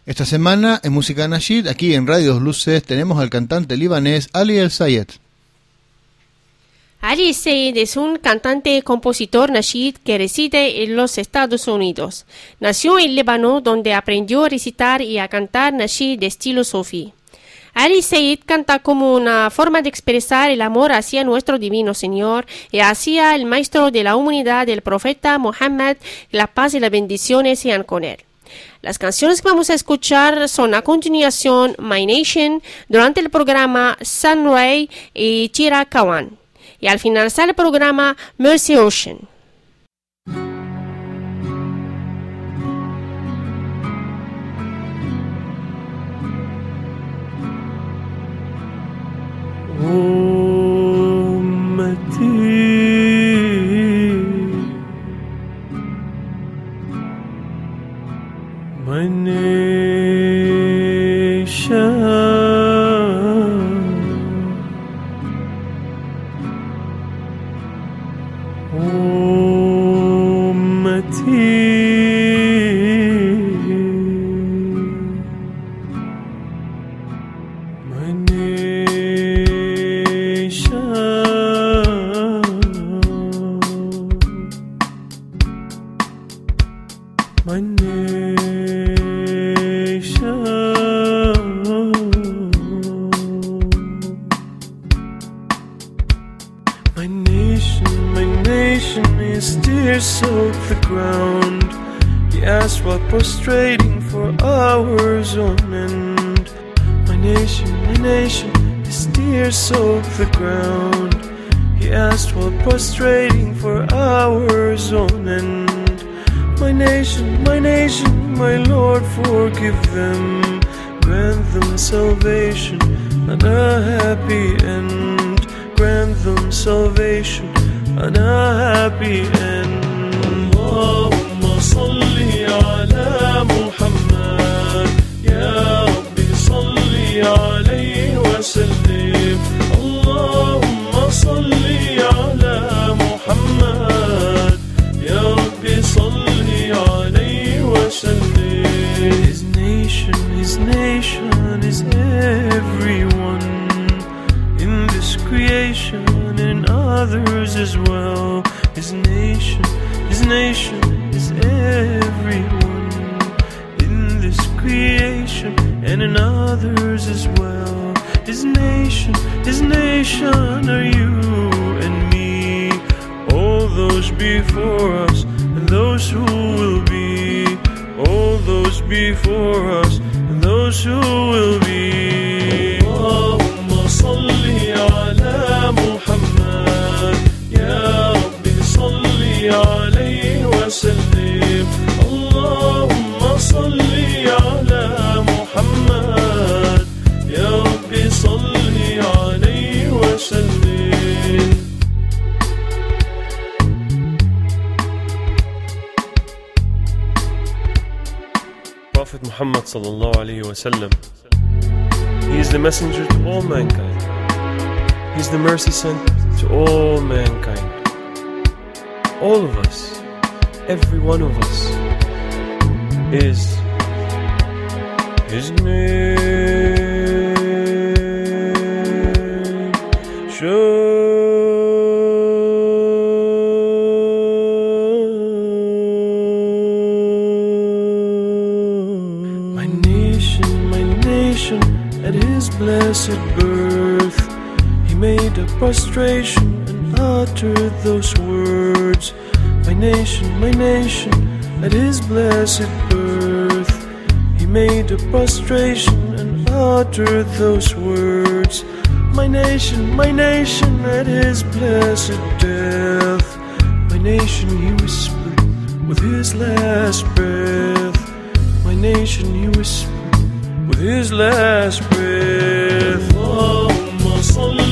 Esta semana en Música Nasheed, aquí en Radio Dos Luces, tenemos al cantante libanés Ali El Sayed. Ali El Sayed es un cantante y compositor nasheed que reside en los Estados Unidos. Nació en Líbano, donde aprendió a recitar y a cantar nasheed de estilo sufi. Ali El Sayed canta como una forma de expresar el amor hacia nuestro divino Señor y hacia el maestro de la humanidad, del profeta Muhammad, la paz y las bendiciones sean con él. Las canciones que vamos a escuchar son a continuación My Nation, durante el programa Sunray y Tira Kawan, y al finalizar el programa Mercy Ocean. My nation, ummati, my nation, my nation. His tears soaked the ground. He asked while prostrating for hours on end. My nation, his tears soaked the ground. He asked while prostrating for hours on end. My nation, my Lord, forgive them. Grant them salvation and a happy end. Grant them salvation and a happy end. Allahumma salli ala Muhammad, Ya Rabbi salli alayhi wa sallim. Allahumma salli ala Muhammad, Ya Rabbi salli alayhi wa sallim. His nation is everyone in this creation and in others as well. His nation is everyone in this creation and in others as well. His nation are you and me, all those before us and those who will be, all those before us and those who will be. Allahumma salli ala Muhammad, Ya Rabbi salli alayhi wa sallim. Allahumma salli ala Muhammad, Ya Rabbi salli alayhi wa sallim. Prophet Muhammad sallallahu alayhi wa sallam, he is the messenger to all mankind. He is the mercy sent to all mankind. All of us, every one of us, is his name. My nation, at his blessed birth, he made a prostration and uttered those words. My nation, at his blessed birth, he made a prostration and uttered those words. My nation, at his blessed death, my nation, he whispered with his last breath. My nation, he whispered with his last breath. Allahumma salli